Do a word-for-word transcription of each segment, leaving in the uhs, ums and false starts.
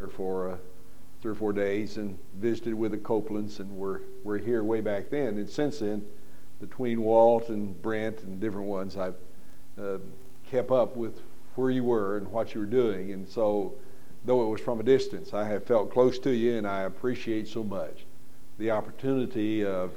for uh, three or four days and visited with the Copelands, and we're, we're here way back then. And since then, between Walt and Brent and different ones, I've uh, kept up with where you were and what you were doing. And so, though it was from a distance, I have felt close to you, and I appreciate so much the opportunity of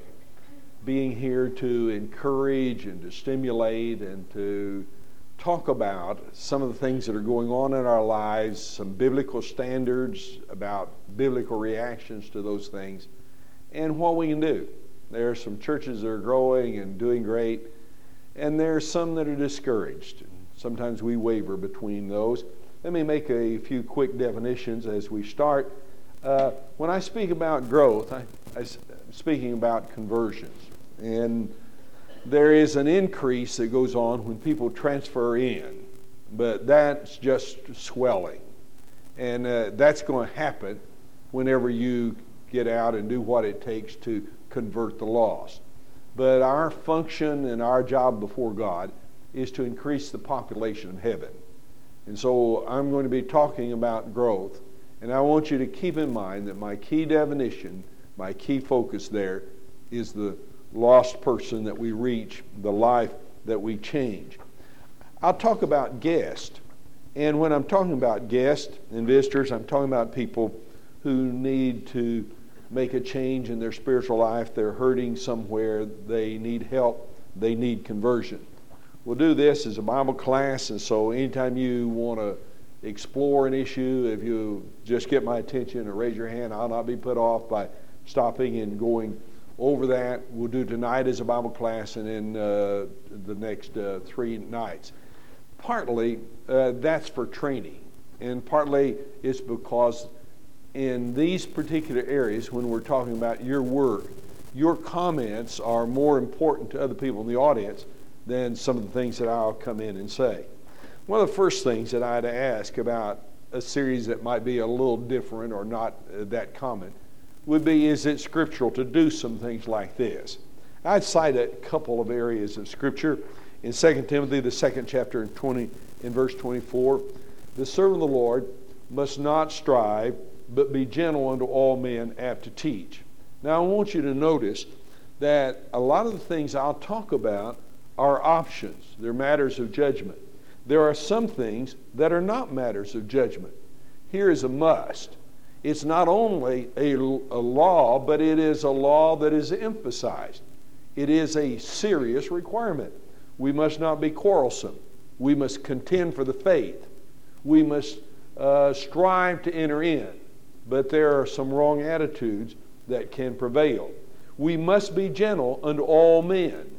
being here to encourage and to stimulate and to talk about some of the things that are going on in our lives, some biblical standards about biblical reactions to those things, and what we can do. There are some churches that are growing and doing great, and there are some that are discouraged. Sometimes we waver between those. Let me make a few quick definitions as we start. Uh, when I speak about growth, I, I'm speaking about conversions. And there is an increase that goes on when people transfer in, but that's just swelling. And uh, that's going to happen whenever you get out and do what it takes to convert the lost. But our function and our job before God is to increase the population of heaven. And so I'm going to be talking about growth. And I want you to keep in mind that my key definition, my key focus there is the lost person that we reach, the life that we change. I'll talk about guests. And when I'm talking about guests and visitors, I'm talking about people who need to make a change in their spiritual life. They're hurting somewhere. They need help. They need conversion. We'll do this as a Bible class, and so anytime you want to explore an issue, if you just get my attention or raise your hand, I'll not be put off by stopping and going over that. We'll do tonight as a Bible class, and then uh, the next uh, three nights. Partly, uh, that's for training, and partly it's because in these particular areas, when we're talking about your work, your comments are more important to other people in the audience than some of the things that I'll come in and say. One of the first things that I'd ask about a series that might be a little different or not uh, that common would be, is it scriptural to do some things like this? I'd cite a couple of areas of Scripture. In Second Timothy, the second chapter, in, twenty, in verse twenty-four, the servant of the Lord must not strive, but be gentle unto all men, apt to teach. Now I want you to notice that a lot of the things I'll talk about are options. They're matters of judgment. There are some things that are not matters of judgment. Here is a must. It's not only a, a law, but it is a law that is emphasized. It is a serious requirement. We must not be quarrelsome. We must contend for the faith. We must uh, strive to enter in. But there are some wrong attitudes that can prevail. We must be gentle unto all men.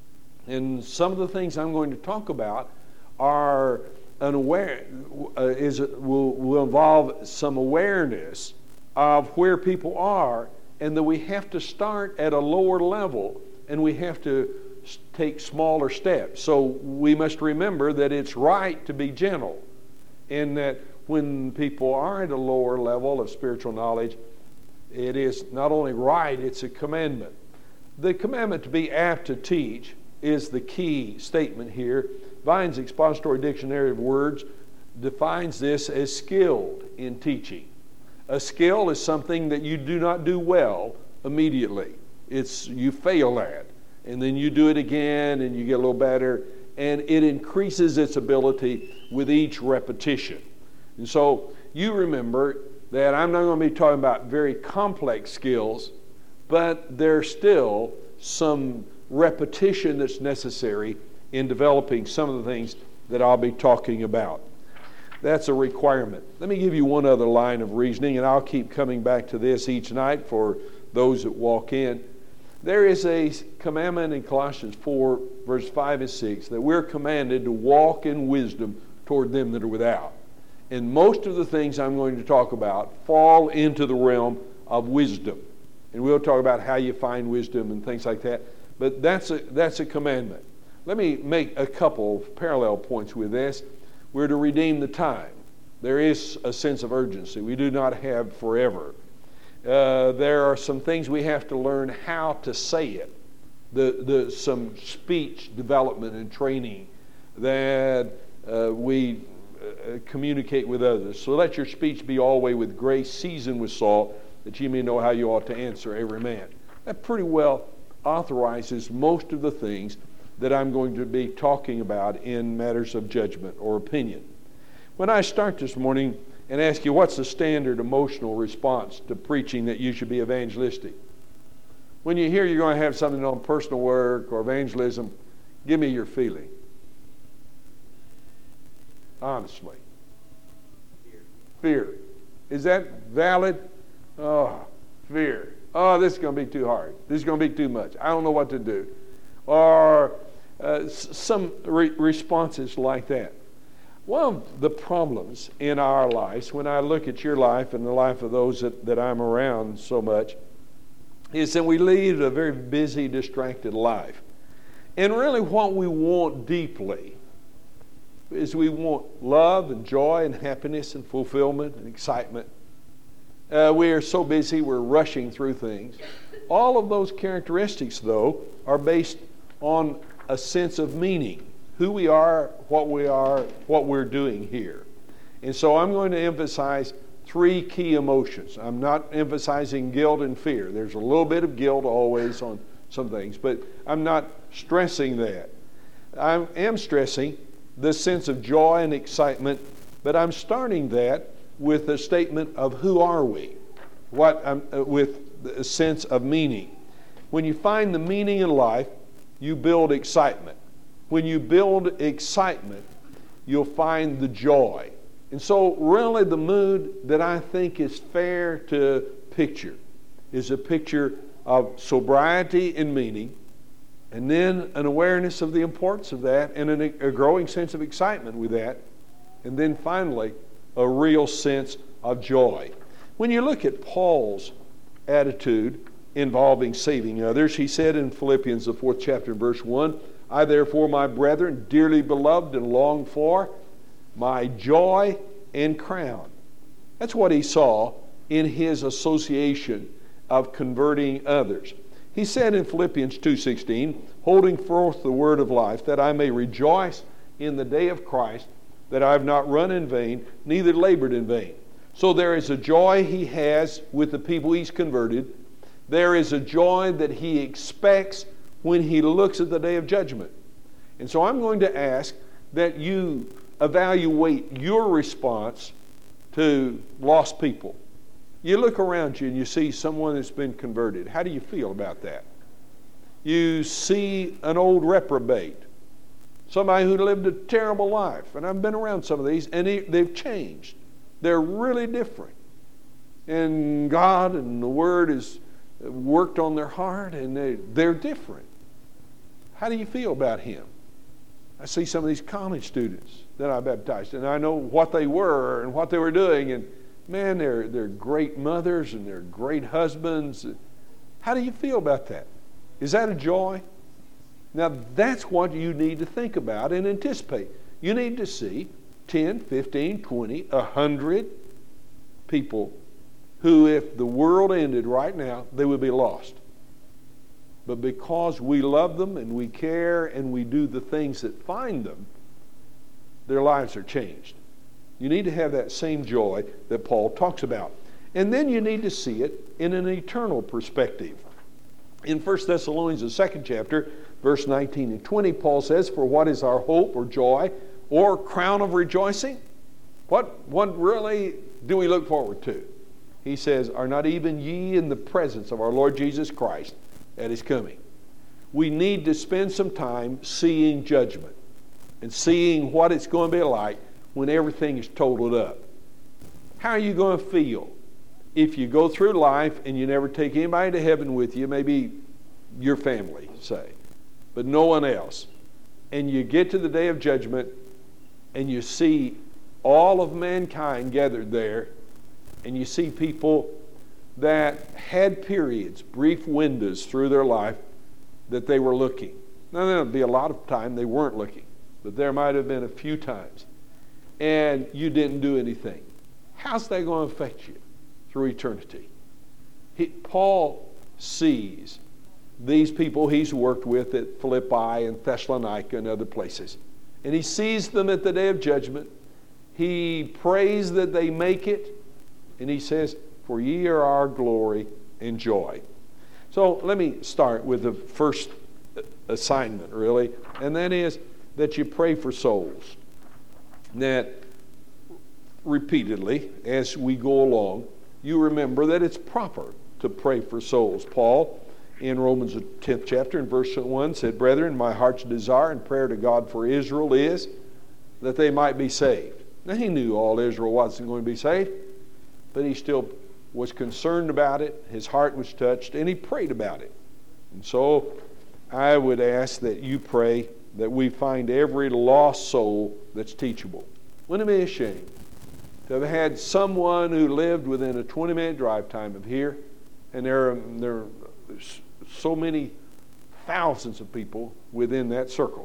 And some of the things I'm going to talk about are an aware, uh, is will, will involve some awareness of where people are, and that we have to start at a lower level, and we have to take smaller steps. So we must remember that it's right to be gentle, and that when people are at a lower level of spiritual knowledge, it is not only right, it's a commandment. The commandment to be apt to teach is the key statement here. Vine's Expository Dictionary of Words defines this as skilled in teaching. A skill is something that you do not do well immediately. It's you fail at, and then you do it again, and you get a little better, and it increases its ability with each repetition. And so you remember that I'm not going to be talking about very complex skills, but there's still some repetition that's necessary in developing some of the things that I'll be talking about. That's a requirement. Let me give you one other line of reasoning, and I'll keep coming back to this each night for those that walk in. There is a commandment in Colossians four, verse five and six, that we're commanded to walk in wisdom toward them that are without. And most of the things I'm going to talk about fall into the realm of wisdom. And we'll talk about how you find wisdom and things like that. But that's a, that's a commandment. Let me make a couple of parallel points with this. We're to redeem the time. There is a sense of urgency. We do not have forever. Uh, there are some things we have to learn how to say it. The, the, some speech development and training that uh, we uh, communicate with others. So let your speech be always with grace, seasoned with salt, that ye may know how you ought to answer every man. That pretty well authorizes most of the things that I'm going to be talking about in matters of judgment or opinion. When I start this morning and ask you what's the standard emotional response to preaching that you should be evangelistic, when you hear you're going to have something on personal work or evangelism, give me your feeling. Honestly. Fear. Fear. Is that valid? Oh, fear. Oh, this is going to be too hard. This is going to be too much. I don't know what to do. Or uh, s- some re- responses like that. One of the problems in our lives, when I look at your life and the life of those that, that I'm around so much, is that we lead a very busy, distracted life. And really what we want deeply is we want love and joy and happiness and fulfillment and excitement. Uh, we are so busy, we're rushing through things. All of those characteristics, though, are based on a sense of meaning. Who we are, what we are, what we're doing here. And so I'm going to emphasize three key emotions. I'm not emphasizing guilt and fear. There's a little bit of guilt always on some things, but I'm not stressing that. I am stressing the sense of joy and excitement, but I'm starting that with a statement of who are we? What um, uh, with a sense of meaning. When you find the meaning in life, you build excitement. When you build excitement, you'll find the joy. And so really the mood that I think is fair to picture is a picture of sobriety and meaning, and then an awareness of the importance of that, and an, a growing sense of excitement with that, and then finally a real sense of joy. When you look at Paul's attitude involving saving others, he said in Philippians, the fourth chapter, verse one, I therefore, my brethren, dearly beloved and longed for, my joy and crown. That's what he saw in his association of converting others. He said in Philippians two sixteen, holding forth the word of life, that I may rejoice in the day of Christ, that I have not run in vain, neither labored in vain. So there is a joy he has with the people he's converted. There is a joy that he expects when he looks at the day of judgment. And so I'm going to ask that you evaluate your response to lost people. You look around you and you see someone that's been converted. How do you feel about that? You see an old reprobate, somebody who lived a terrible life. And I've been around some of these, and they've changed. They're really different. And God and the Word has worked on their heart, and they, they're different. How do you feel about him? I see some of these college students that I baptized, and I know what they were and what they were doing, and man, they're, they're great mothers and they're great husbands. How do you feel about that? Is that a joy? Now, that's what you need to think about and anticipate. You need to see ten, fifteen, twenty, one hundred people who, if the world ended right now, they would be lost. But because we love them and we care and we do the things that find them, their lives are changed. You need to have that same joy that Paul talks about. And then you need to see it in an eternal perspective. In First Thessalonians, the second chapter, verse nineteen and twenty, Paul says, for what is our hope or joy or crown of rejoicing? What, what really do we look forward to? He says, are not even ye in the presence of our Lord Jesus Christ at his coming? We need to spend some time seeing judgment and seeing what it's going to be like when everything is totaled up. How are you going to feel if you go through life and you never take anybody to heaven with you, maybe your family, say, but no one else, and you get to the day of judgment and you see all of mankind gathered there, and you see people that had periods, brief windows through their life that they were looking. Now, there'll be a lot of time they weren't looking, but there might have been a few times, and you didn't do anything. How's that going to affect you through eternity? He, Paul sees these people he's worked with at Philippi and Thessalonica and other places, and he sees them at the day of judgment. he prays that they make it, and he says, for ye are our glory and joy. So let me start with the first assignment, really, and that is that you pray for souls. That repeatedly, as we go along, you remember that it's proper to pray for souls. Paul, in Romans the tenth chapter, in verse one, said, brethren, my heart's desire and prayer to God for Israel is that they might be saved. Now, he knew all Israel wasn't going to be saved, but he still was concerned about it. His heart was touched, and he prayed about it. And so I would ask that you pray that we find every lost soul that's teachable. Wouldn't it be a shame to have had someone who lived within a twenty-minute drive time of here, and there are, there are so many thousands of people within that circle,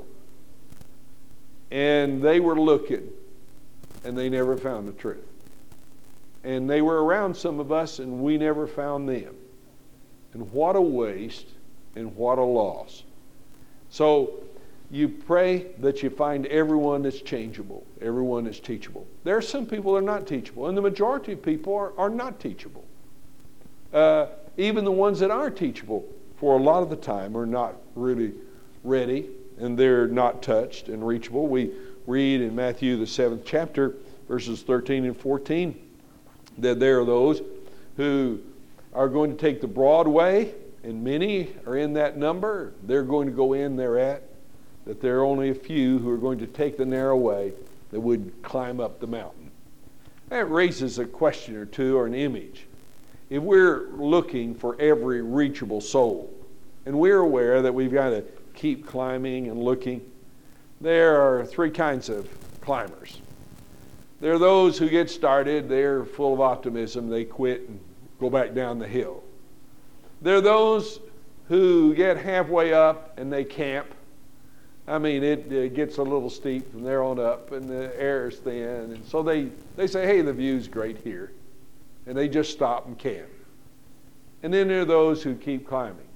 and they were looking, and they never found the truth. And they were around some of us, and we never found them. And what a waste, and what a loss. So you pray that you find everyone that's changeable, everyone that's teachable. There are some people that are not teachable, and the majority of people are, are not teachable. Uh, even the ones that are teachable, for a lot of the time, are not really ready, and they're not touched and reachable. We read in Matthew the seventh chapter, verses thirteen and fourteen, that there are those who are going to take the broad way, and many are in that number. They're going to go in thereat, that there are only a few who are going to take the narrow way that would climb up the mountain. That raises a question or two, or an image. If we're looking for every reachable soul, and we're aware that we've got to keep climbing and looking, there are three kinds of climbers. There are those who get started, they're full of optimism, they quit and go back down the hill. There are those who get halfway up and they camp. I mean, it, it gets a little steep from there on up, and the air is thin, and so they, they say, hey, the view's great here. And they just stop and camp. And then there are those who keep climbing.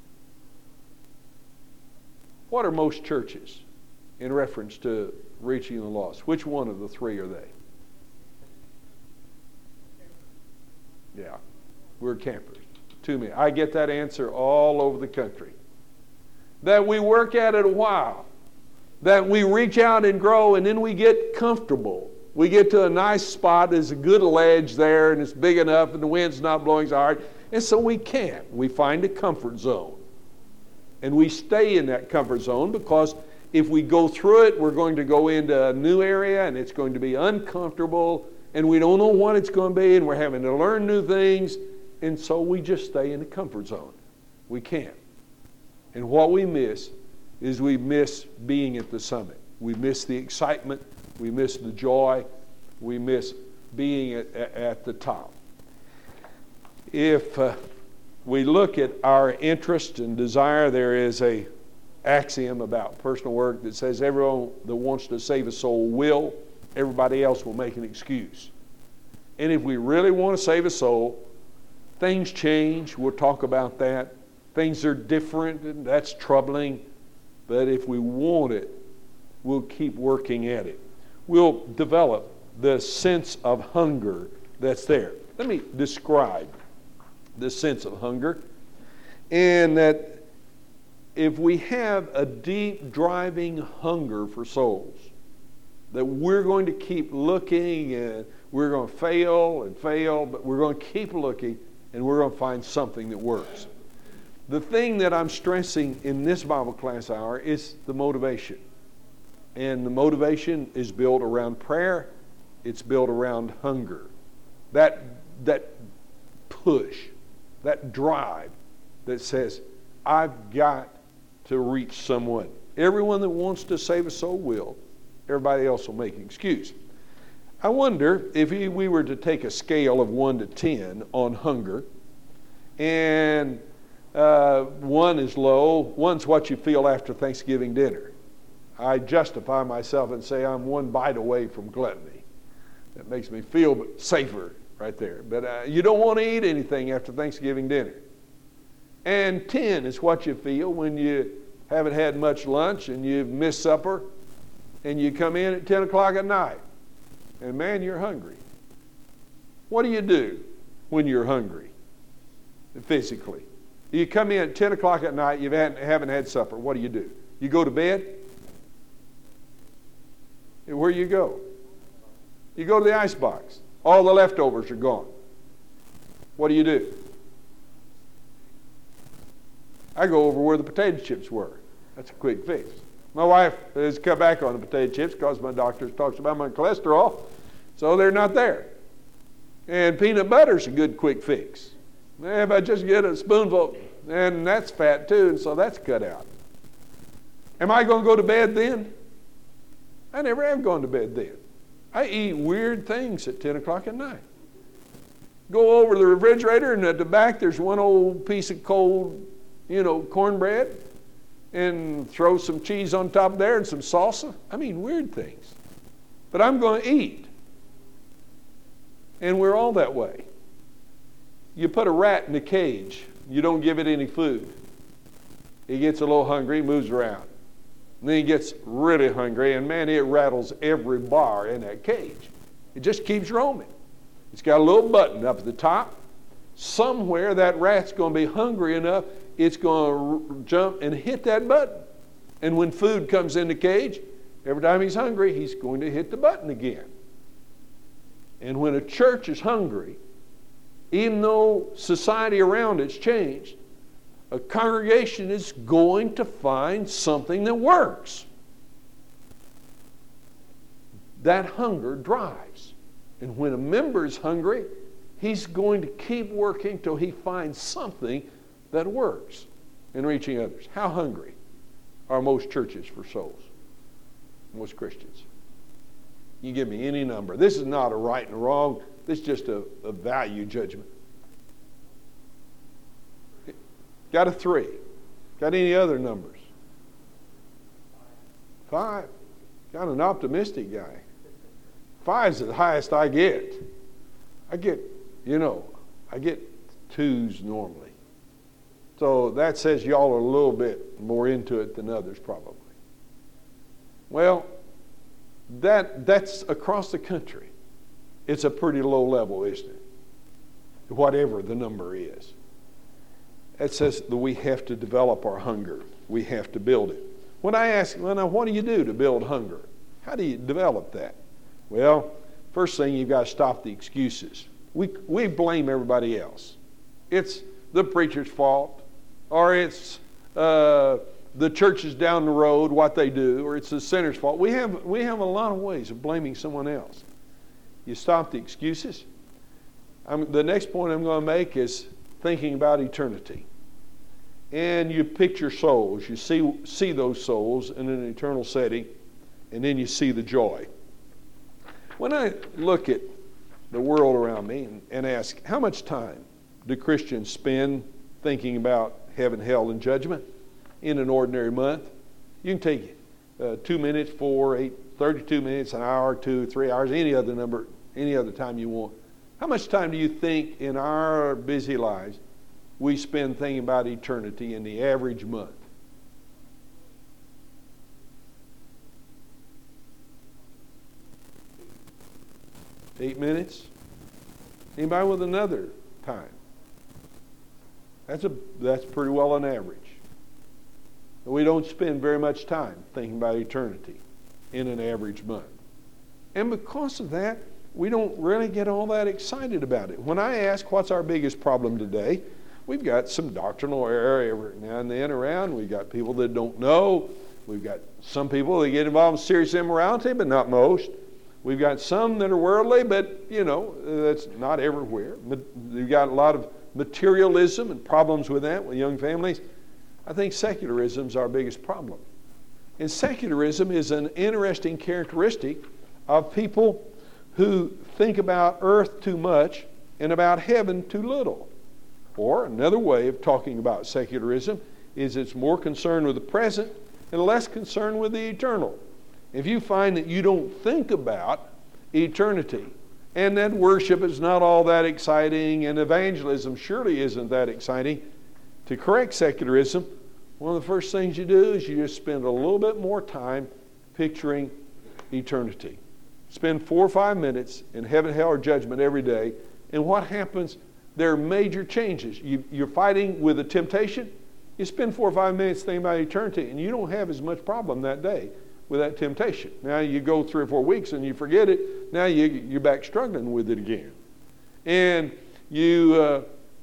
What are most churches in reference to reaching the lost? Which one of the three are they? Yeah, we're campers. Too many. I get that answer all over the country. That we work at it a while. That we reach out and grow, and then we get comfortable. We get to a nice spot, there's a good ledge there, and it's big enough, and the wind's not blowing so hard, and so we camp. We find a comfort zone. And we stay in that comfort zone, because if we go through it, we're going to go into a new area, and it's going to be uncomfortable, and we don't know what it's going to be, and we're having to learn new things, and so we just stay in the comfort zone. We camp. And what we miss is we miss being at the summit. We miss the excitement. We miss the joy. We miss being at, at the top. If uh, we look at our interest and desire, there is a axiom about personal work that says everyone that wants to save a soul will. Everybody else will make an excuse. And if we really want to save a soul, things change. We'll talk about that. Things are different, and that's troubling. But if we want it, we'll keep working at it. We'll develop the sense of hunger that's there. Let me describe the sense of hunger. And that if we have a deep driving hunger for souls, that we're going to keep looking, and we're going to fail and fail, but we're going to keep looking, and we're going to find something that works. The thing that I'm stressing in this Bible class hour is the motivation. And the motivation is built around prayer. It's built around hunger. That, that push, that drive that says, I've got to reach someone. Everyone that wants to save a soul will. Everybody else will make an excuse. I wonder if we were to take a scale of one to ten on hunger, and uh, one is low, one's what you feel after Thanksgiving dinner. I justify myself and say I'm one bite away from gluttony. That makes me feel safer right there. But uh, you don't want to eat anything after Thanksgiving dinner. And ten is what you feel when you haven't had much lunch and you've missed supper and you come in at ten o'clock at night. and man, you're hungry. What do you do when you're hungry physically? You come in at ten o'clock at night, you haven't, haven't had supper. What do you do? You go to bed? Where do you go? You go to the icebox. All the leftovers are gone. What do you do? I go over where the potato chips were. That's a quick fix. My wife has cut back on the potato chips because my doctor talks about my cholesterol, so they're not there. And peanut butter's a good quick fix. If I just get a spoonful, and that's fat too, and so that's cut out. Am I going to go to bed then? I never have gone to bed then. I eat weird things at ten o'clock at night. Go over to the refrigerator, and at the back there's one old piece of cold, you know, cornbread, and throw some cheese on top there and some salsa. I mean, weird things. But I'm going to eat. And we're all that way. You put a rat in a cage, you don't give it any food. He gets a little hungry, moves around. And then he gets really hungry, and man, it rattles every bar in that cage. It just keeps roaming. It's got a little button up at the top. Somewhere that rat's going to be hungry enough, it's going to jump and hit that button. And when food comes in the cage, every time he's hungry, he's going to hit the button again. And when a church is hungry, even though society around it's changed, a congregation is going to find something that works. That hunger drives. And when a member is hungry, he's going to keep working till he finds something that works in reaching others. How hungry are most churches for souls? Most Christians? You give me any number. This is not a right and a wrong. This is just a, a value judgment. Got a three. Got any other numbers? Five. Got an optimistic guy. Five's the highest I get. I get, you know, I get twos normally. So that says y'all are a little bit more into it than others probably. Well, that that's across the country. It's a pretty low level, isn't it? Whatever the number is. It says that we have to develop our hunger. We have to build it. When I ask, well, now, what do you do to build hunger? How do you develop that? Well, first thing, you've got to stop the excuses. We, we blame everybody else. It's the preacher's fault, or it's uh, the churches down the road, what they do, or it's the sinner's fault. We have, we have a lot of ways of blaming someone else. You stop the excuses. I'm, the next point I'm going to make is thinking about eternity. And you picture souls. You see, see those souls in an eternal setting, and then you see the joy. When I look at the world around me and, and ask, how much time do Christians spend thinking about heaven, hell, and judgment in an ordinary month? You can take uh, two minutes, four, eight, thirty-two minutes, an hour, two, three hours, any other number, any other time you want. How much time do you think in our busy lives we spend thinking about eternity in the average month? Eight minutes? Anybody with another time? That's a that's pretty well an average. We don't spend very much time thinking about eternity in an average month. And because of that, we don't really get all that excited about it. When I ask what's our biggest problem today, we've got some doctrinal error every now and then around. We've got people that don't know. We've got some people that get involved in serious immorality, but not most. We've got some that are worldly, but, you know, that's not everywhere. We've got a lot of materialism and problems with that with young families. I think secularism is our biggest problem. And secularism is an interesting characteristic of people who think about earth too much and about heaven too little. Or another way of talking about secularism is it's more concerned with the present and less concerned with the eternal. If you find that you don't think about eternity and that worship is not all that exciting and evangelism surely isn't that exciting, to correct secularism, one of the first things you do is you just spend a little bit more time picturing eternity. Spend four or five minutes in heaven, hell, or judgment every day. And what happens? There are major changes. You, you're fighting with a temptation. You spend four or five minutes thinking about eternity, and you don't have as much problem that day with that temptation. Now you go three or four weeks and you forget it. Now you, you're back struggling with it again. And you uh,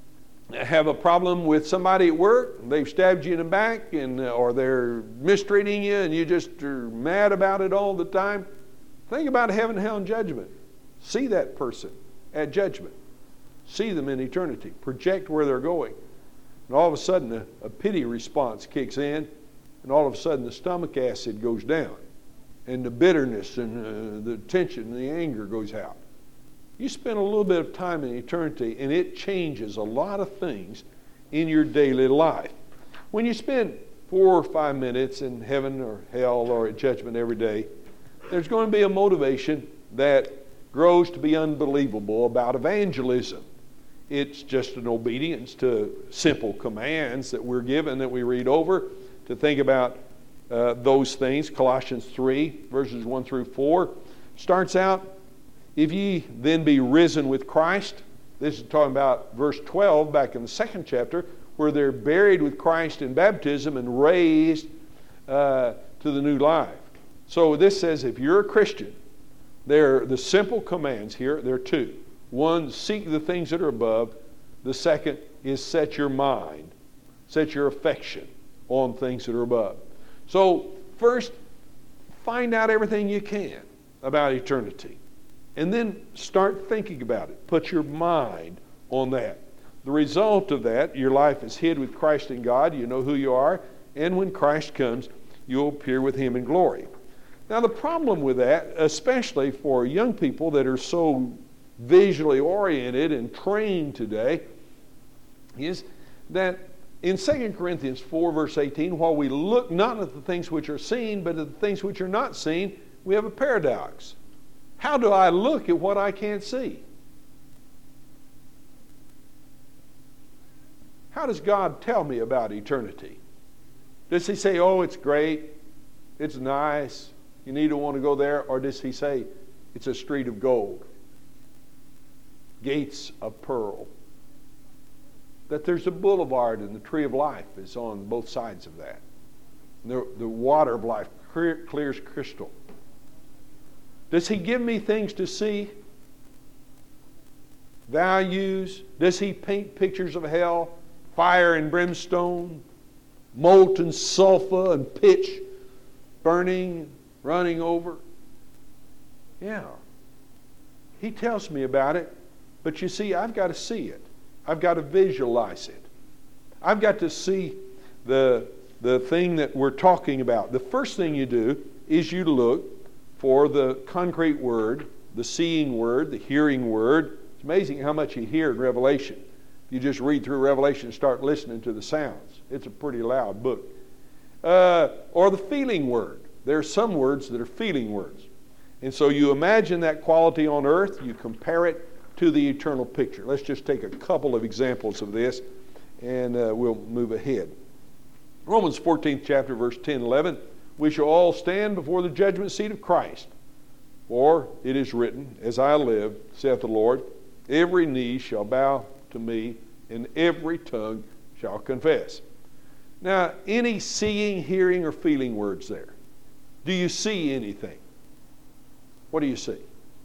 have a problem with somebody at work. They've stabbed you in the back, and uh, or they're mistreating you, and you just are mad about it all the time. Think about heaven, hell, and judgment. See that person at judgment. See them in eternity. Project where they're going. And all of a sudden, a, a pity response kicks in, and all of a sudden, the stomach acid goes down, and the bitterness and uh, the tension and the anger goes out. You spend a little bit of time in eternity, and it changes a lot of things in your daily life. When you spend four or five minutes in heaven or hell or at judgment every day, there's going to be a motivation that grows to be unbelievable about evangelism. It's just an obedience to simple commands that we're given, that we read over, to think about uh, those things. Colossians three, verses one through four, starts out, if ye then be risen with Christ. This is talking about verse twelve back in the second chapter, where they're buried with Christ in baptism and raised uh, to the new life. So this says if you're a Christian, there are the simple commands here. There are two. One, seek the things that are above. The second is set your mind, set your affection on things that are above. So first, find out everything you can about eternity. And then start thinking about it. Put your mind on that. The result of that, your life is hid with Christ in God. You know who you are. And when Christ comes, you'll appear with Him in glory. Now the problem with that, especially for young people that are so visually oriented and trained today, is that in Second Corinthians four, verse eighteen, while we look not at the things which are seen, but at the things which are not seen, we have a paradox. How do I look at what I can't see? How does God tell me about eternity? Does He say, oh, it's great, it's nice, you need to want to go there? Or does He say, it's a street of gold, gates of pearl? That there's a boulevard and the tree of life is on both sides of that. The, the water of life clear, clear as crystal. Does He give me things to see? Values? Does He paint pictures of hell? Fire and brimstone? Molten sulfur and pitch burning, running over? Yeah. He tells me about it. But you see, I've got to see it. I've got to visualize it. I've got to see the, the thing that we're talking about. The first thing you do is you look for the concrete word, the seeing word, the hearing word. It's amazing how much you hear in Revelation. If you just read through Revelation and start listening to the sounds, it's a pretty loud book. Uh, or the feeling word. There are some words that are feeling words. And so you imagine that quality on earth, you compare it to the eternal picture. Let's just take a couple of examples of this, and uh, we'll move ahead. Romans fourteenth chapter, verse ten and eleven. We shall all stand before the judgment seat of Christ. For it is written, as I live, saith the Lord, every knee shall bow to me, and every tongue shall confess. Now, any seeing, hearing, or feeling words there? Do you see anything? What do you see?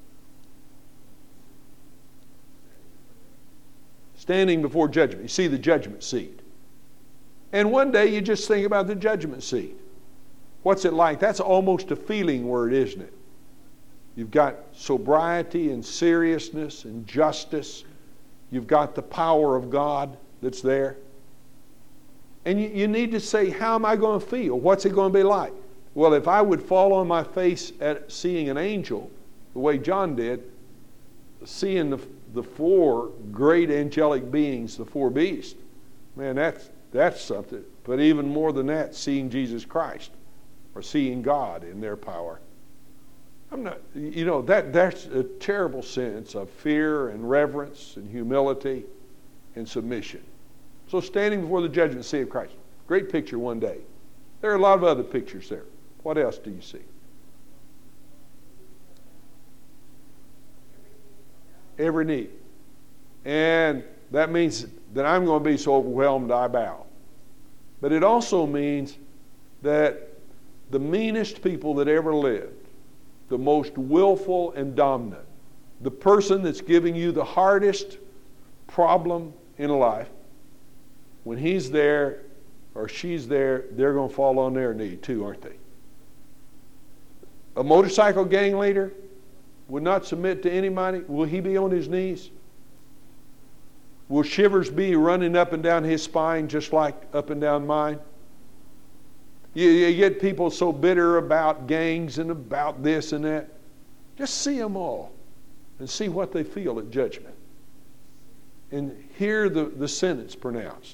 Standing before judgment. You see the judgment seat. And one day you just think about the judgment seat. What's it like? That's almost a feeling word, isn't it? You've got sobriety and seriousness and justice. You've got the power of God that's there. And you, you need to say, how am I going to feel? What's it going to be like? Well, if I would fall on my face at seeing an angel, the way John did, seeing the, the four great angelic beings, the four beasts, man, that's, that's something. But even more than that, seeing Jesus Christ or seeing God in their power. I'm not, you know, that that's a terrible sense of fear and reverence and humility and submission. So standing before the judgment seat of Christ, great picture one day. There are a lot of other pictures there. What else do you see? every knee. And that means that I'm going to be so overwhelmed I bow. But it also means that the meanest people that ever lived, the most willful and dominant, the person that's giving you the hardest problem in life, when he's there or she's there, they're going to fall on their knee too, aren't they? A motorcycle gang leader would not submit to anybody. Will he be on his knees? Will shivers be running up and down his spine just like up and down mine? You, you get people so bitter about gangs and about this and that. Just see them all and see what they feel at judgment. And hear the, the sentence pronounced.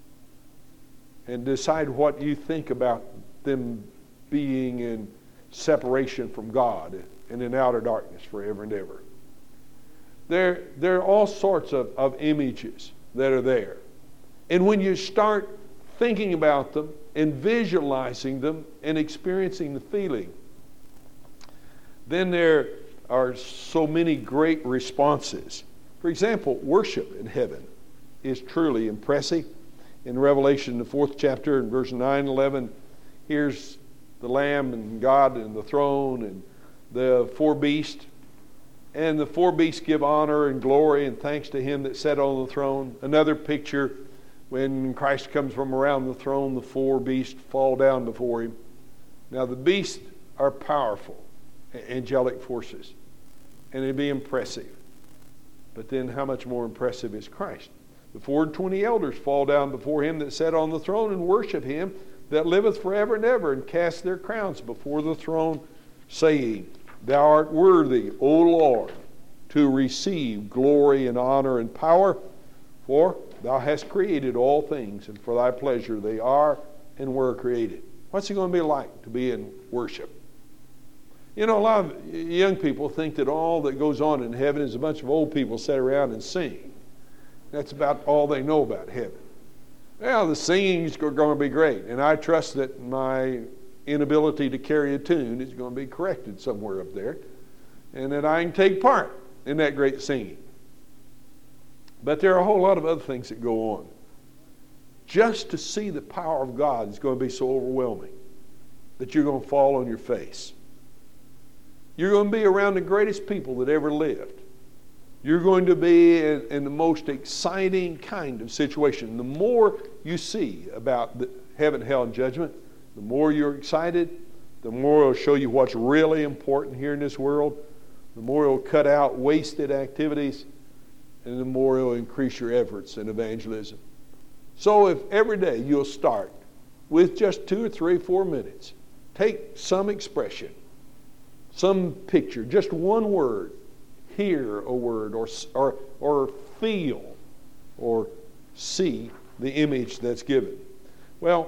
And decide what you think about them being in separation from God and in outer darkness forever and ever. There, there are all sorts of, of images that are there. And when you start thinking about them and visualizing them and experiencing the feeling, then there are so many great responses. For example, worship in heaven is truly impressive. In Revelation, the fourth chapter, in verse nine and eleven, here's the Lamb and God and the throne and the four beasts. And the four beasts give honor and glory and thanks to him that sat on the throne. Another picture, when Christ comes from around the throne, the four beasts fall down before him. Now the beasts are powerful, angelic forces, and it'd be impressive. But then how much more impressive is Christ? The four and twenty elders fall down before him that sat on the throne and worship him that liveth forever and ever, and cast their crowns before the throne, saying, Thou art worthy, O Lord, to receive glory and honor and power, for thou hast created all things, and for thy pleasure they are and were created. What's it going to be like to be in worship? You know, a lot of young people think that all that goes on in heaven is a bunch of old people sit around and sing. That's about all they know about heaven. Well, the singing is going to be great, and I trust that my inability to carry a tune is going to be corrected somewhere up there, and that I can take part in that great singing. But there are a whole lot of other things that go on. Just to see the power of God is going to be so overwhelming that you're going to fall on your face. You're going to be around the greatest people that ever lived. You're going to be in, in the most exciting kind of situation. The more you see about the heaven, hell, and judgment, the more you're excited, the more it'll show you what's really important here in this world, the more it'll cut out wasted activities, and the more it'll increase your efforts in evangelism. So if every day you'll start with just two or three, four minutes, take some expression, some picture, just one word, hear a word, or, or, or feel, or see the image that's given. Well,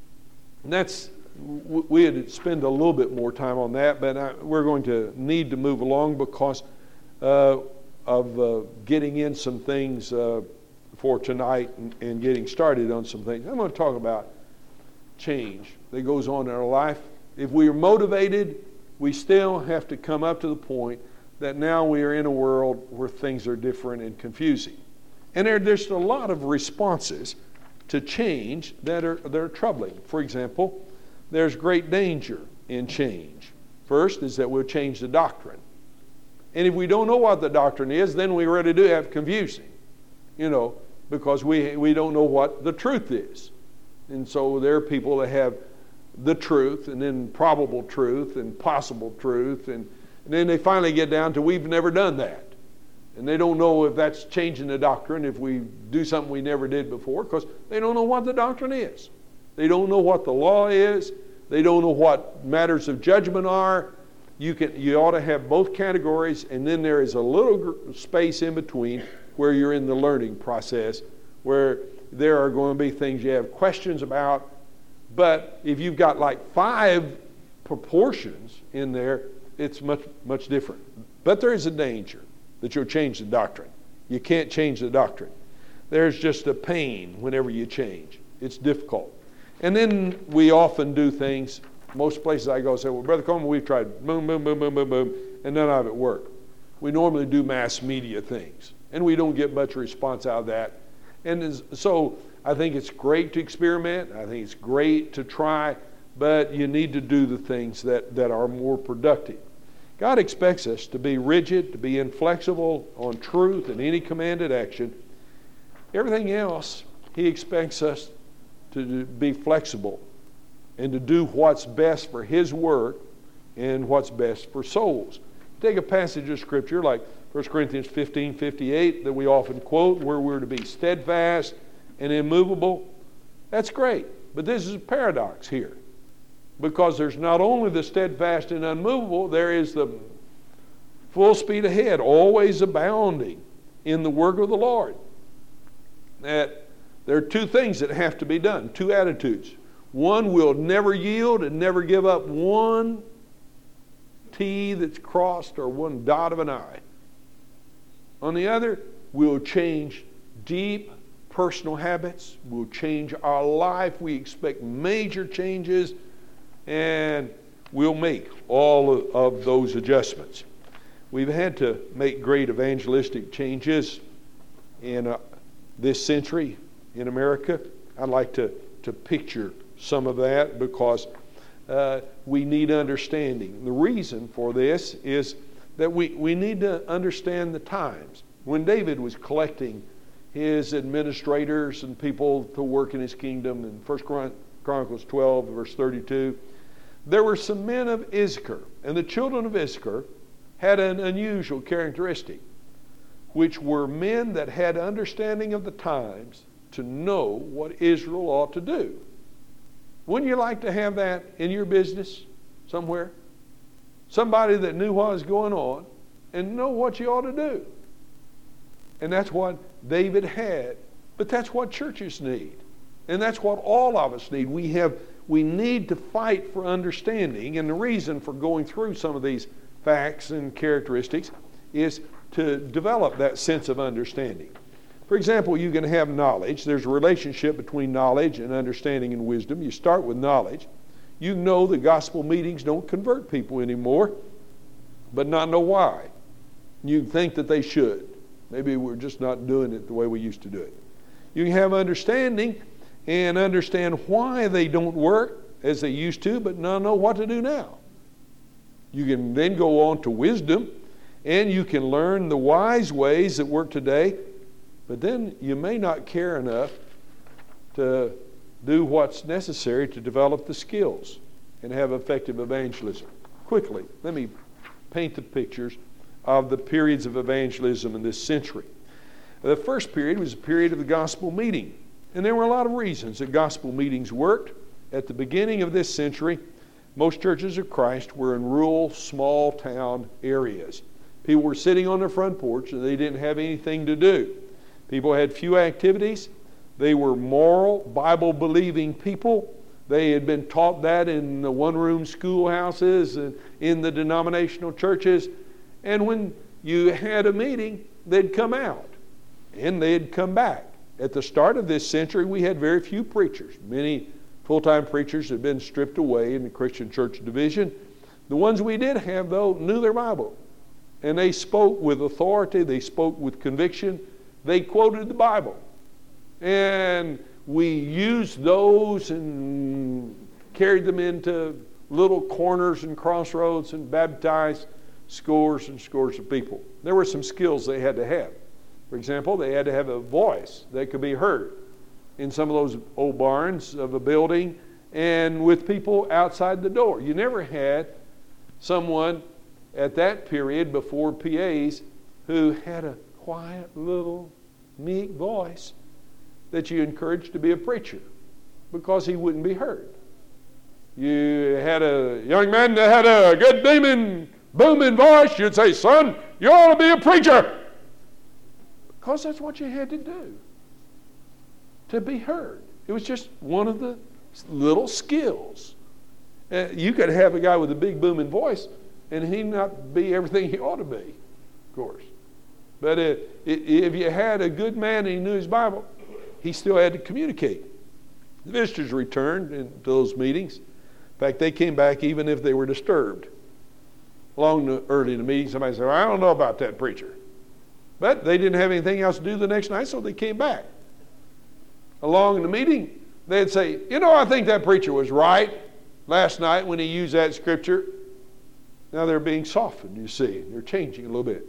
that's, we had to spend a little bit more time on that, but I, we're going to need to move along because uh, of uh, getting in some things uh, for tonight and, and getting started on some things. I'm going to talk about change that goes on in our life. If we are motivated, we still have to come up to the point that now we are in a world where things are different and confusing. And there, there's a lot of responses to change that are, that are troubling. For example, there's great danger in change. First is that we'll change the doctrine. And if we don't know what the doctrine is, then we really do have confusion, you know, because we, we don't know what the truth is. And so there are people that have the truth and then probable truth and possible truth, and And then they finally get down to we've never done that. And they don't know if that's changing the doctrine, if we do something we never did before, because they don't know what the doctrine is. They don't know what the law is. They don't know what matters of judgment are. You can, you ought to have both categories, and then there is a little gr- space in between where you're in the learning process, where there are going to be things you have questions about. But if you've got like five proportions in there, it's much, much different. But there is a danger that you'll change the doctrine. You can't change the doctrine. There's just a pain whenever you change. It's difficult. And then we often do things, most places I go say, well, Brother Coleman, we've tried boom, boom, boom, boom, boom, boom, and none of it worked. we normally do mass media things, and we don't get much response out of that. And so I think it's great to experiment. I think it's great to try, but you need to do the things that, that are more productive. God expects us to be rigid, to be inflexible on truth and any commanded action. Everything else, He expects us to be flexible and to do what's best for His work and what's best for souls. Take a passage of Scripture like First Corinthians fifteen fifty-eight that we often quote, where we're to be steadfast and immovable. That's great, but this is a paradox here, because there's not only the steadfast and unmovable, there is the full speed ahead, always abounding in the work of the Lord. That there are two things that have to be done, two attitudes. One will never yield and never give up one T that's crossed or one dot of an I. On the other, we'll change deep personal habits. We'll change our life. We expect major changes, and we'll make all of, of those adjustments. We've had to make great evangelistic changes in uh, this century in America. I'd like to, to picture some of that because uh, we need understanding. The reason for this is that we, we need to understand the times. When David was collecting his administrators and people to work in his kingdom in First Chronicles twelve, verse thirty-two, there were some men of Issachar, and the children of Issachar had an unusual characteristic, which were men that had understanding of the times to know what Israel ought to do. Wouldn't you like to have that in your business somewhere? Somebody that knew what was going on and know what you ought to do. And that's what David had. But that's what churches need. And that's what all of us need. We have, we need to fight for understanding. And the reason for going through some of these facts and characteristics is to develop that sense of understanding. For example, you can have knowledge. There's a relationship between knowledge and understanding and wisdom. You start with knowledge. You know the gospel meetings don't convert people anymore, but not know why. You think that they should. Maybe we're just not doing it the way we used to do it. You can have understanding and understand why they don't work as they used to, but not know what to do now. You can then go on to wisdom, and you can learn the wise ways that work today, but then you may not care enough to do what's necessary to develop the skills and have effective evangelism. Quickly, let me paint the pictures of the periods of evangelism in this century. The first period was a period of the gospel meeting. And there were a lot of reasons that gospel meetings worked. At the beginning of this century, most churches of Christ were in rural, small town areas. People were sitting on their front porch and they didn't have anything to do. People had few activities. They were moral, Bible-believing people. They had been taught that in the one-room schoolhouses and in the denominational churches. And when you had a meeting, they'd come out and they'd come back. At the start of this century, we had very few preachers. Many full-time preachers had been stripped away in the Christian church division. The ones we did have, though, knew their Bible. And they spoke with authority. They spoke with conviction. They quoted the Bible. And we used those and carried them into little corners and crossroads and baptized scores and scores of people. There were some skills they had to have. For example, they had to have a voice that could be heard in some of those old barns of a building and with people outside the door. You never had someone at that period before P As who had a quiet little meek voice that you encouraged to be a preacher because he wouldn't be heard. You had a young man that had a good beaming, booming voice, you'd say, son, you ought to be a preacher. Because that's what you had to do to be heard. It was just one of the little skills. Uh, you could have a guy with a big booming voice and he not be everything he ought to be, of course. But uh, if you had a good man and he knew his Bible, he still had to communicate. The visitors returned into those meetings. In fact, they came back even if they were disturbed. along the, early in the meeting, somebody said, well, I don't know about that preacher. But they didn't have anything else to do the next night, so they came back. Along in the meeting, they'd say, you know, I think that preacher was right last night when he used that scripture. Now they're being softened, you see. They're changing a little bit.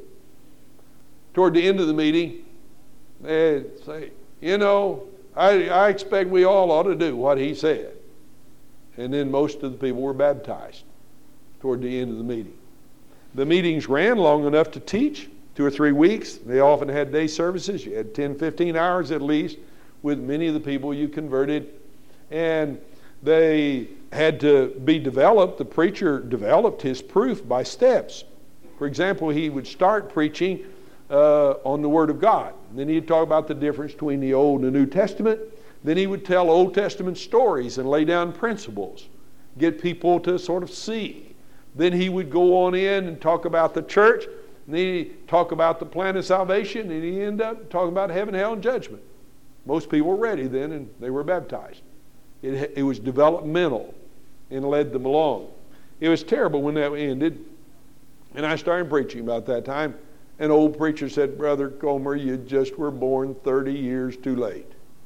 Toward the end of the meeting, they'd say, you know, I, I expect we all ought to do what he said. And then most of the people were baptized toward the end of the meeting. The meetings ran long enough to teach, two or three weeks. They often had day services. You had ten, fifteen hours at least with many of the people you converted. And they had to be developed. The preacher developed his proof by steps. For example, he would start preaching uh, on the Word of God. Then he'd talk about the difference between the Old and the New Testament. Then he would tell Old Testament stories and lay down principles, get people to sort of see. Then he would go on in and talk about the church. And then he'd talk about the plan of salvation. And he'd end up talking about heaven, hell, and judgment. Most people were ready then, and they were baptized. It, it was developmental and led them along. It was terrible when that ended. And I started preaching about that time. An old preacher said, Brother Comer, you just were born thirty years too late.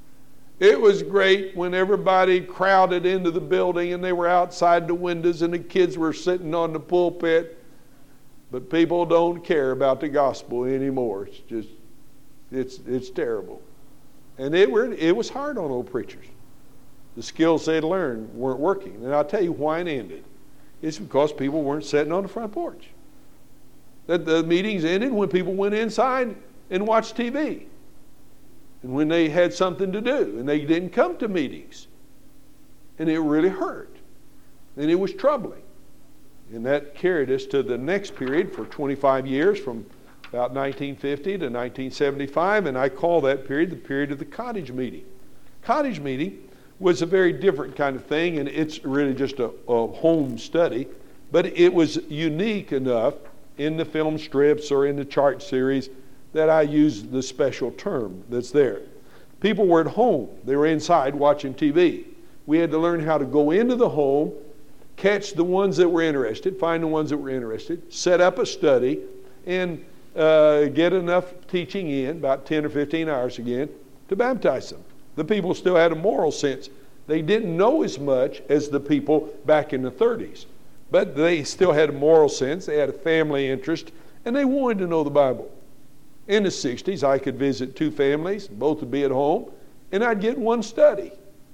It was great when everybody crowded into the building and they were outside the windows and the kids were sitting on the pulpit. But people don't care about the gospel anymore. It's just, it's it's terrible. And it, were, it was hard on old preachers. The skills they'd learned weren't working. And I'll tell you why it ended. It's because people weren't sitting on the front porch. The, the meetings ended when people went inside and watched T V. And when they had something to do. And they didn't come to meetings. And it really hurt. And it was troubling. And that carried us to the next period for twenty-five years, from about nineteen fifty to nineteen seventy-five. And I call that period the period of the cottage meeting. Cottage meeting was a very different kind of thing, and it's really just a, a home study. But it was unique enough in the film strips or in the chart series that I use the special term that's there. People were at home. They were inside watching T V. We had to learn how to go into the home, catch the ones that were interested, find the ones that were interested, set up a study, and uh, get enough teaching in, about ten or fifteen hours again, to baptize them. The people still had a moral sense. They didn't know as much as the people back in the thirties, but they still had a moral sense. They had a family interest, and they wanted to know the Bible. In the sixties, I could visit two families, both would be at home, and I'd get one study.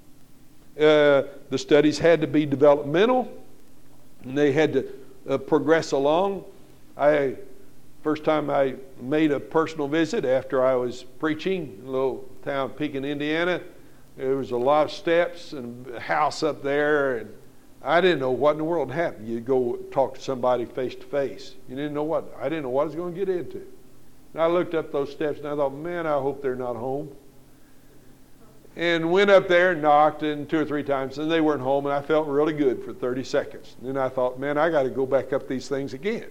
Uh, the studies had to be developmental, and they had to uh, progress along. I, first time I made a personal visit after I was preaching in a little town, Pekin, Indiana, there was a lot of steps and a house up there, and I didn't know what in the world happened. You'd go talk to somebody face to face. You didn't know what, I didn't know what I was going to get into. And I looked up those steps and I thought, man, I hope they're not home. And went up there and knocked and two or three times, and they weren't home, and I felt really good for thirty seconds. And then I thought, man, I got to go back up these things again.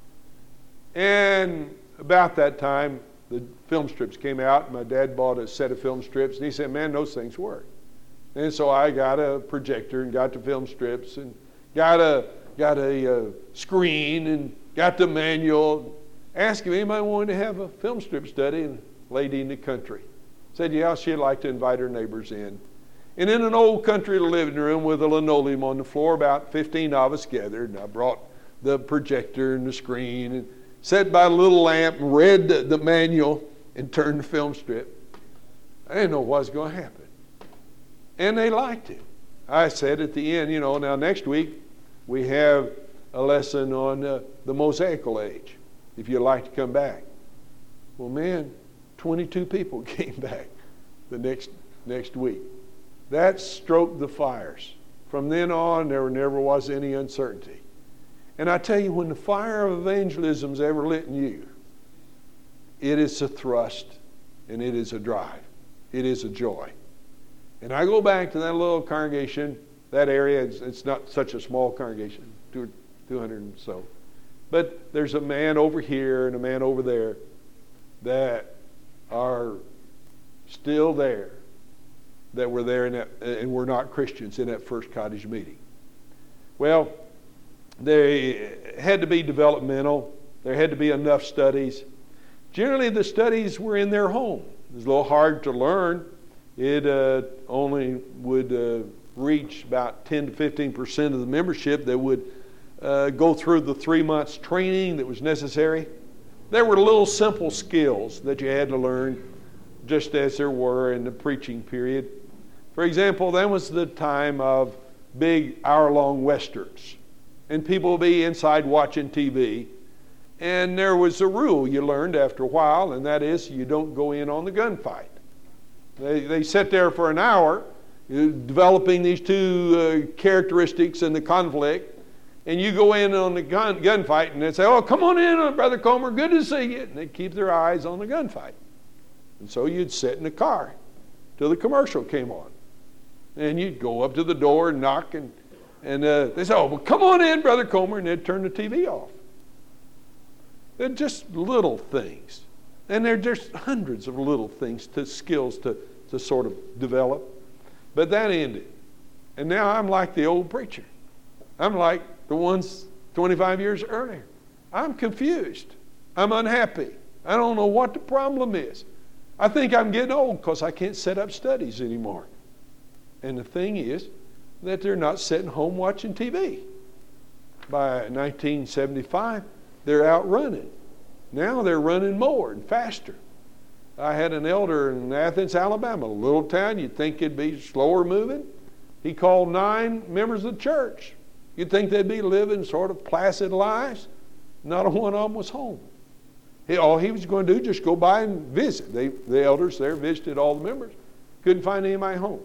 And about that time, the film strips came out. My dad bought a set of film strips, and he said, man, those things work. And so I got a projector and got the film strips and got a got a uh, screen and got the manual. Asked if anybody wanted to have a film strip study, and a lady in the country said, yeah, she'd like to invite her neighbors in. And in an old country living room with a linoleum on the floor, about fifteen of us gathered, and I brought the projector and the screen and sat by a little lamp and read the, the manual and turned the film strip. I didn't know what was going to happen. And they liked it. I said at the end, you know, now next week we have a lesson on uh, the Mosaical age, if you'd like to come back. Well, man, twenty-two people came back the next next week. That stroked the fires. From then on, there never was any uncertainty. And I tell you, when the fire of evangelism is ever lit in you, it is a thrust and it is a drive. It is a joy. And I go back to that little congregation, that area. It's, it's not such a small congregation, two, two hundred and so. But there's a man over here and a man over there that are still there, that were there in that, and were not Christians in that first cottage meeting. Well, they had to be developmental. There had to be enough studies. Generally, the studies were in their home. It was a little hard to learn. It uh, only would uh, reach about ten to fifteen percent of the membership that would uh, go through the three months training that was necessary. There were little simple skills that you had to learn, just as there were in the preaching period. For example, that was the time of big hour-long westerns, and people would be inside watching T V. And there was a rule you learned after a while, and that is you don't go in on the gunfight. They, they sit there for an hour developing these two uh, characteristics in the conflict, and you go in on the gun gunfight, and they say, oh, come on in, Brother Comer, good to see you. And they keep their eyes on the gunfight. And so you'd sit in the car till the commercial came on. And you'd go up to the door and knock, and, and uh, they say, oh, well, come on in, Brother Comer, and they'd turn the T V off. They're just little things. And they're just hundreds of little things, to skills to, to sort of develop. But that ended. And now I'm like the old preacher. I'm like the ones twenty-five years earlier. I'm confused. I'm unhappy. I don't know what the problem is. I think I'm getting old because I can't set up studies anymore. And the thing is that they're not sitting home watching T V. By nineteen seventy-five, they're out running. Now they're running more and faster. I had an elder in Athens, Alabama, a little town you'd think it'd be slower moving. He called nine members of the church. You'd think they'd be living sort of placid lives. Not a one of them was home. He, all he was going to do was just go by and visit. They, the elders there visited all the members. Couldn't find anybody home.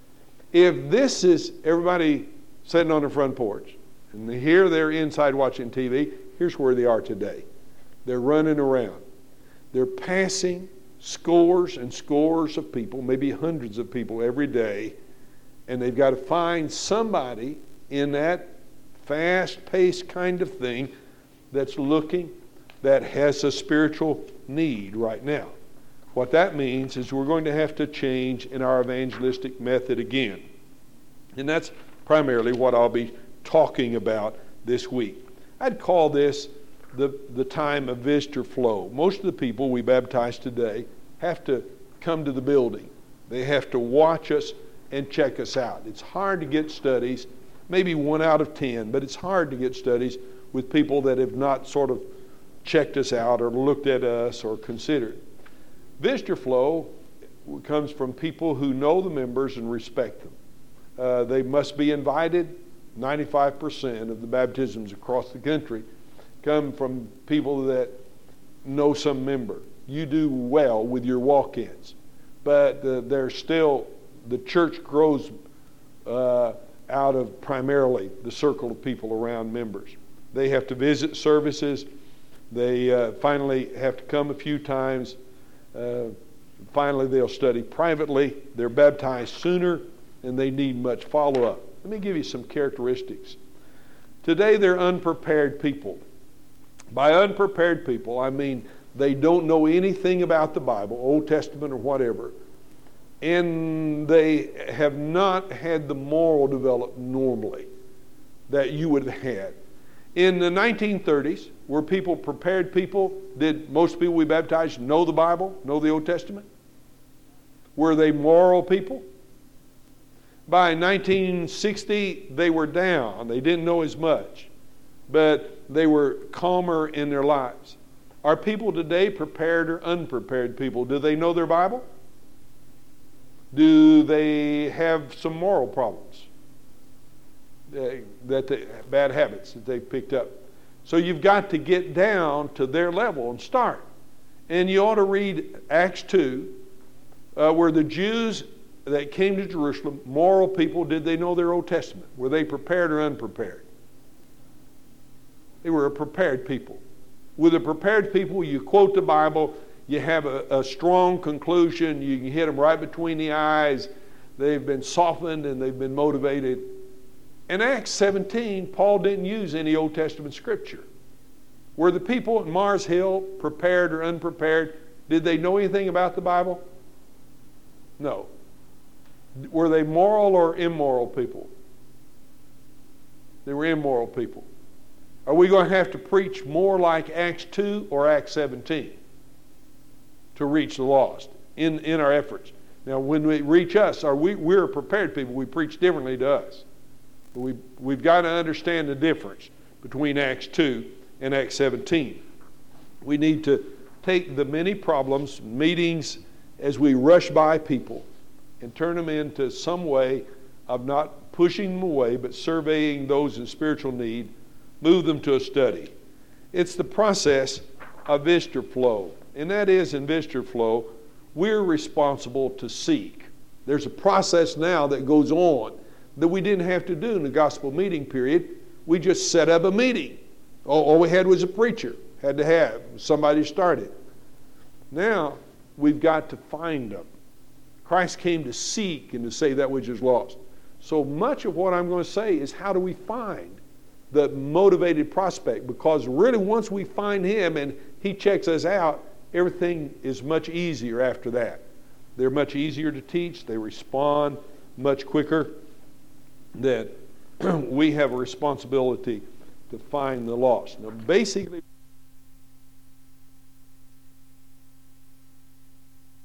If this is everybody sitting on the front porch, and here they're inside watching T V, here's where they are today. They're running around. They're passing scores and scores of people, maybe hundreds of people every day, and they've got to find somebody in that fast-paced kind of thing that's looking, that has a spiritual need right now. What that means is we're going to have to change in our evangelistic method again. And that's primarily what I'll be talking about this week. I'd call this the, the time of visitor flow. Most of the people we baptize today have to come to the building. They have to watch us and check us out. It's hard to get studies, maybe one out of ten, but it's hard to get studies with people that have not sort of checked us out or looked at us or considered. Visitor flow comes from people who know the members and respect them. Uh, they must be invited. ninety-five percent of the baptisms across the country come from people that know some member. You do well with your walk-ins, but uh, they're still, the church grows uh, out of primarily the circle of people around members. They have to visit services. They uh, finally have to come a few times. Uh, finally, they'll study privately. They're baptized sooner, and they need much follow-up. Let me give you some characteristics. Today, they're unprepared people. By unprepared people, I mean they don't know anything about the Bible, Old Testament or whatever, and they have not had the moral development normally that you would have had. In the nineteen thirties, were people prepared people? Did most people we baptized know the Bible, know the Old Testament? Were they moral people? By nineteen sixty, they were down. They didn't know as much, but they were calmer in their lives. Are people today prepared or unprepared people? Do they know their Bible? Do they have some moral problems? Uh, that they, bad habits that they've picked up. So you've got to get down to their level and start. And you ought to read Acts two, uh, where the Jews that came to Jerusalem, moral people, did they know their Old Testament? Were they prepared or unprepared? They were a prepared people. With a prepared people, you quote the Bible, you have a, a strong conclusion, you can hit them right between the eyes. They've been softened and they've been motivated. In Acts seventeen, Paul didn't use any Old Testament scripture. Were the people at Mars Hill prepared or unprepared? Did they know anything about the Bible? No. Were they moral or immoral people? They were immoral people. Are we going to have to preach more like Acts two or Acts seventeen to reach the lost in, in our efforts? Now, when we reach us, are we, we're prepared people. We preach differently to us. But we, we've got to understand the difference between Acts two and Acts seventeen. We need to take the many problems, meetings, as we rush by people and turn them into some way of not pushing them away, but surveying those in spiritual need, move them to a study. It's the process of visitor flow. And that is, in visitor flow, we're responsible to seek. There's a process now that goes on that we didn't have to do in the gospel meeting period. We just set up a meeting. All, all we had was a preacher. Had to have. Somebody started. Now, we've got to find them. Christ came to seek and to save that which is lost. So much of what I'm going to say is how do we find the motivated prospect? Because really once we find him and he checks us out, everything is much easier after that. They're much easier to teach. They respond much quicker. That we have a responsibility to find the lost. Now basically